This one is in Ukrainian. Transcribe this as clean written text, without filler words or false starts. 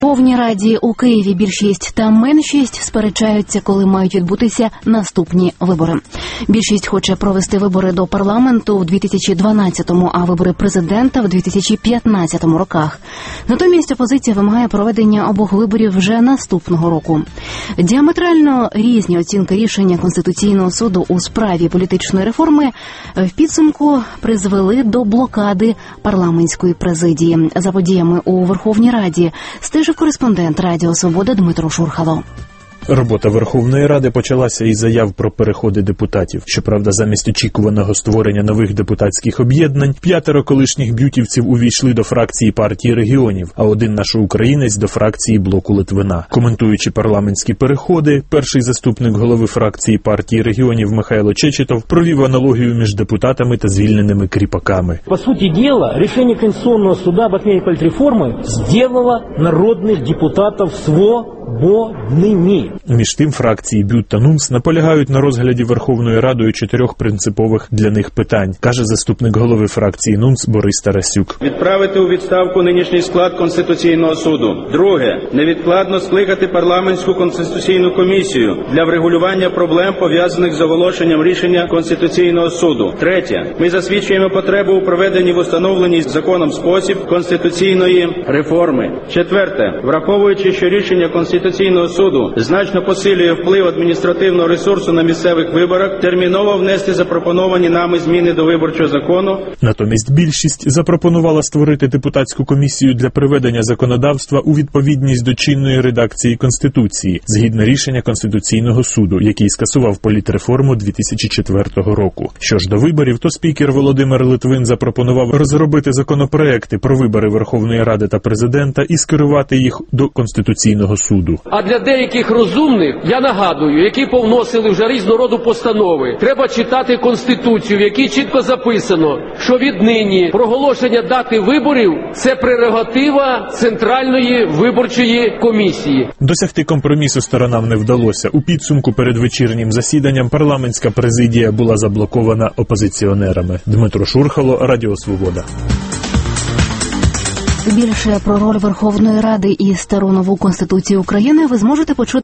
У Верховній Раді у Києві більшість та меншість сперечаються, коли мають відбутися наступні вибори. Більшість хоче провести вибори до парламенту в 2012-му, а вибори президента в 2015 роках. Натомість опозиція вимагає проведення обох виборів вже наступного року. Діаметрально різні оцінки рішення Конституційного суду у справі політичної реформи в підсумку призвели до блокади парламентської президії. За подіями у Верховній Раді стежив кореспондент Радіо Свобода Дмитро Шурхало. Робота Верховної Ради почалася із заяв про переходи депутатів. Щоправда, замість очікуваного створення нових депутатських об'єднань, 5 колишніх б'ютівців увійшли до фракції партії регіонів, а один наш українець до фракції блоку Литвина. Коментуючи парламентські переходи, перший заступник голови фракції партії регіонів Михайло Чечетов провів аналогію між депутатами та звільненими кріпаками. По суті діла, рішення Конституційного суду об отмене політреформи зробило народних депутатів свободними. Між тим, фракції БЮТ та НУМС наполягають на розгляді Верховною Радою 4 принципових для них питань, каже заступник голови фракції НУМС Борис Тарасюк. Відправити у відставку нинішній склад Конституційного суду. Друге, невідкладно скликати парламентську конституційну комісію для врегулювання проблем, пов'язаних з оголошенням рішення Конституційного суду. Третє, ми засвідчуємо потребу у проведенні в установленій законом спосіб конституційної реформи. Четверте, враховуючи, що рішення Конституційного суду значно посилює вплив адміністративного ресурсу на місцевих виборах, терміново внести запропоновані нами зміни до виборчого закону. Натомість більшість запропонувала створити депутатську комісію для приведення законодавства у відповідність до чинної редакції Конституції, згідно рішення Конституційного суду, який скасував політреформу 2004 року. Що ж до виборів, то спікер Володимир Литвин запропонував розробити законопроекти про вибори Верховної Ради та президента і скерувати їх до Конституційного суду. А для деяких розумних, я нагадую, які повносили вже різного роду постанови, треба читати Конституцію, в якій чітко записано, що віднині проголошення дати виборів – це прерогатива Центральної виборчої комісії. Досягти компромісу сторонам не вдалося. У підсумку перед вечірнім засіданням парламентська президія була заблокована опозиціонерами. Дмитро Шурхало, Радіо Свобода. Більше про роль Верховної Ради і стару нову Конституцію України ви зможете почути